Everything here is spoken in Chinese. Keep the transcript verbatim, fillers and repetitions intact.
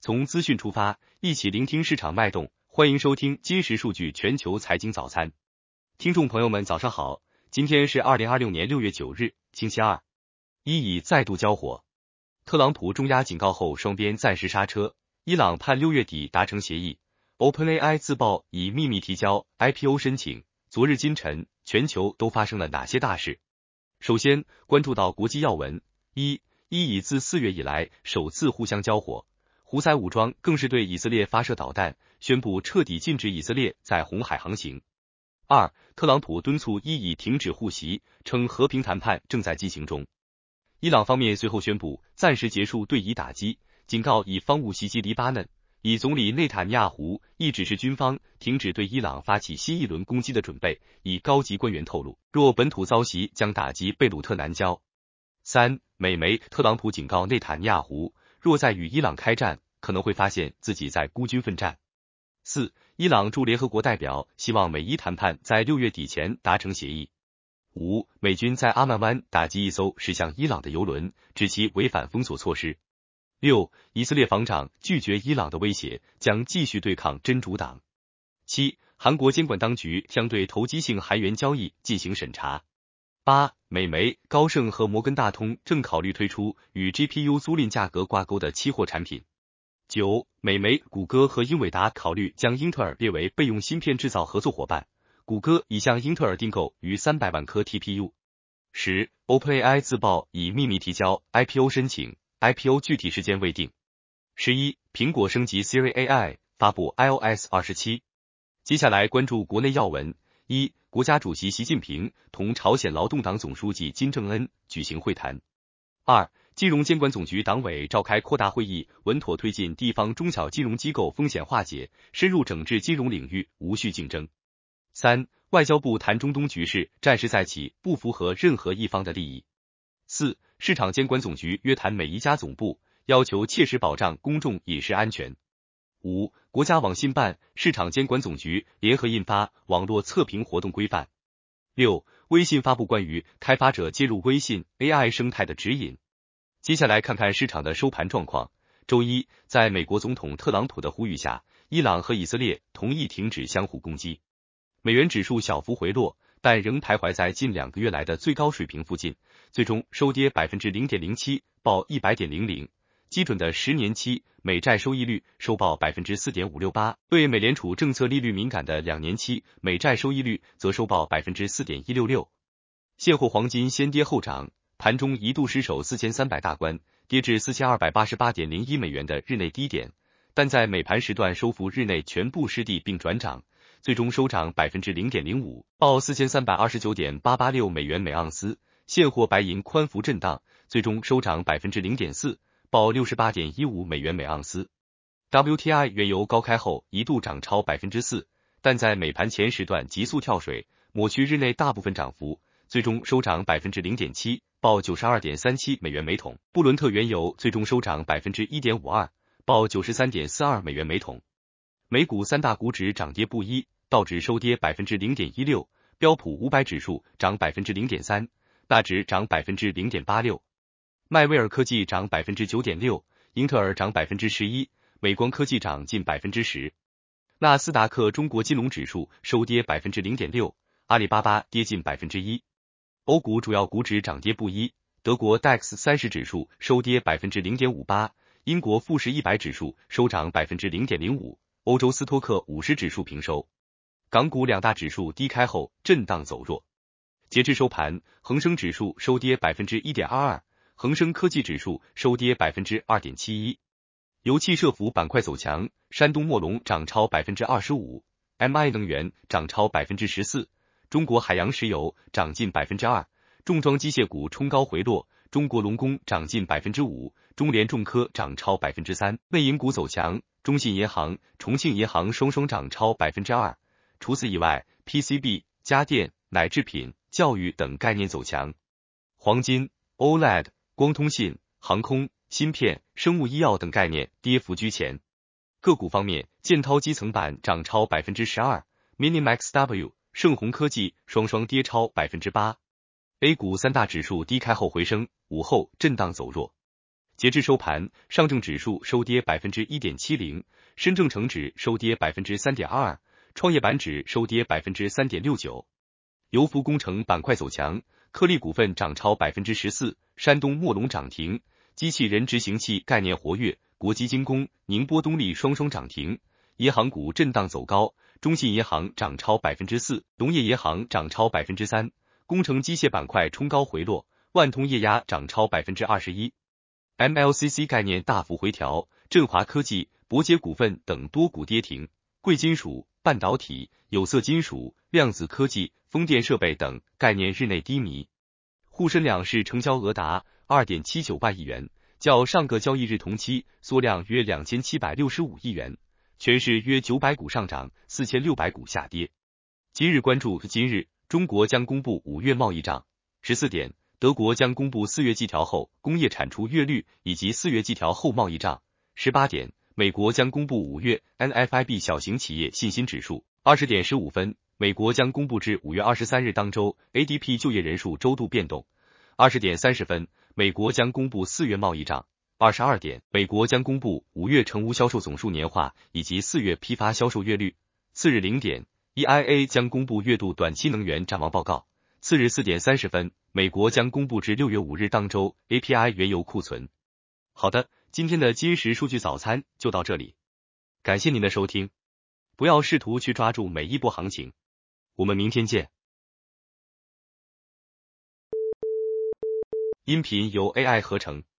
从资讯出发，一起聆听市场脉动。欢迎收听今时数据全球财经早餐。听众朋友们早上好，今天是二零二六年六月九日，星期二。伊以再度交火，特朗普重压警告后，双边暂时刹车。伊朗盼六月底达成协议。OpenAI 自曝已秘密提交 I P O 申请。昨日今晨，全球都发生了哪些大事？首先关注到国际要闻。一，伊以自四月以来首次互相交火，胡塞武装更是对以色列发射导弹，宣布彻底禁止以色列在红海航行。二，特朗普敦促伊以停止互袭，称和平谈判正在进行中。伊朗方面随后宣布暂时结束对以打击，警告以方勿袭击黎巴嫩。以总理内塔尼亚胡亦指示军方停止对伊朗发起新一轮攻击的准备，以高级官员透露，若本土遭袭将打击贝鲁特南郊。三，美媒特朗普警告内塔尼亚胡，若再与伊朗开战，可能会发现自己在孤军奋战。四，伊朗驻联合国代表希望美伊谈判在六月底前达成协议。五，美军在阿曼湾打击一艘驶向伊朗的油轮，指其违反封锁措施。六，以色列防长拒绝伊朗的威胁，将继续对抗真主党。七，韩国监管当局将对投机性韩元交易进行审查。八，美媒高盛和摩根大通正考虑推出与 G P U 租赁价格挂钩的期货产品。九，美媒谷歌和英伟达考虑将英特尔列为备用芯片制造合作伙伴，谷歌已向英特尔订购逾三百万颗 T P U。十， OpenAI 自曝已秘密提交 I P O 申请。I P O 具体时间未定。十一，苹果升级 Siri A I， 发布 i O S 二十七。接下来关注国内要闻。一，国家主席习近平同朝鲜劳动党总书记金正恩举行会谈。二，金融监管总局党委召开扩大会议，稳妥推进地方中小金融机构风险化解，深入整治金融领域无序竞争。三，外交部谈中东局势，暂时再起，不符合任何一方的利益。四，市场监管总局约谈每一家总部，要求切实保障公众隐私安全。五，国家网信办、市场监管总局联合印发网络测评活动规范。六，微信发布关于开发者接入微信 A I 生态的指引。接下来看看市场的收盘状况。周一，在美国总统特朗普的呼吁下，伊朗和以色列同意停止相互攻击。美元指数小幅回落，但仍徘徊在近两个月来的最高水平附近，最终收跌 百分之零点零七， 报 一百点零零。基准的十年期美债收益率收报 百分之四点五六八， 对美联储政策利率敏感的两年期美债收益率则收报 百分之四点一六六。现货黄金先跌后涨，盘中一度失守四千三百大关，跌至 四千二百八十八点零一美元的日内低点，但在美盘时段收复日内全部失地并转涨，最终收涨 百分之零点零五， 报 四千三百二十九点八八六美元每盎司。现货白银宽幅震荡，最终收涨 百分之零点四， 报 六十八点一五美元每盎司。W T I 原油高开后一度涨超 百分之四， 但在美盘前时段急速跳水，抹去日内大部分涨幅，最终收涨 百分之零点七， 报 九十二点三七美元每桶。布伦特原油最终收涨 百分之一点五二， 报 九十三点四二美元每桶。美股三大股指涨跌不一，道指收跌 百分之零点一六， 标普五百指数涨 百分之零点三， 纳指涨 百分之零点八六。迈威尔科技涨 百分之九点六， 英特尔涨 百分之十一， 美光科技涨近 百分之十。纳斯达克中国金融指数收跌 百分之零点六， 阿里巴巴跌近 百分之一。欧股主要股指涨跌不一，德国 D A X 三十指数收跌 百分之零点五八， 英国富时一百指数收涨 百分之零点零五， 欧洲斯托克五十指数平收。港股两大指数低开后震荡走弱。截至收盘，恒生指数收跌 百分之一点二二， 恒生科技指数收跌 百分之二点七一。油气设服板块走强，山东墨龙涨超 百分之二十五， M I 能源涨超 百分之十四， 中国海洋石油涨近 百分之二， 重装机械股冲高回落，中国龙工涨近 百分之五， 中联重科涨超 百分之三。 内银股走强，中信银行、重庆银行双双涨超 百分之二。 除此以外， P C B、家电、奶制品、教育等概念走强。黄金、O L E D、光通信、航空、芯片、生物医药等概念跌幅居前。个股方面，建滔基层板涨超 百分之十二， Minimax W、盛虹科技双双跌超 百分之八。A 股三大指数低开后回升，午后震荡走弱。 截至收盘，上证指数收跌 百分之一点七零， 深证成指收跌 百分之三点二二， 创业板指收跌 百分之三点六九。油服工程板块走强，颗粒股份涨超 百分之十四， 山东墨龙涨停，机器人执行器概念活跃，国基精工、宁波东丽双双涨停。银行股震荡走高，中信银行涨超 百分之四， 农业银行涨超 百分之三， 工程机械板块冲高回落，万通液压涨超 百分之二十一。M L C C 概念大幅回调，振华科技、博捷股份等多股跌停，贵金属、半导体、有色金属、量子科技、风电设备等概念日内低迷。沪深两市成交额达 二点七九万亿元，较上个交易日同期缩量约两千七百六十五亿元，全市约九百股上涨，四千六百股下跌。今日关注，今日中国将公布五月贸易账。十四点，德国将公布四月季调后工业产出月率以及四月季调后贸易账。十八点，美国将公布五月 N F I B 小型企业信心指数。二十点十五分，美国将公布至五月二十三日当周 A D P 就业人数周度变动。二十点三十分，美国将公布四月贸易账。二十二点，美国将公布五月成屋销售总数年化以及四月批发销售月率。次日零点 ，E I A 将公布月度短期能源展望报告。次日四点三十分，美国将公布至六月五日当周 A P I 原油库存。好的，今天的今时数据早餐就到这里，感谢您的收听。不要试图去抓住每一波行情，我们明天见。音频由 A I 合成。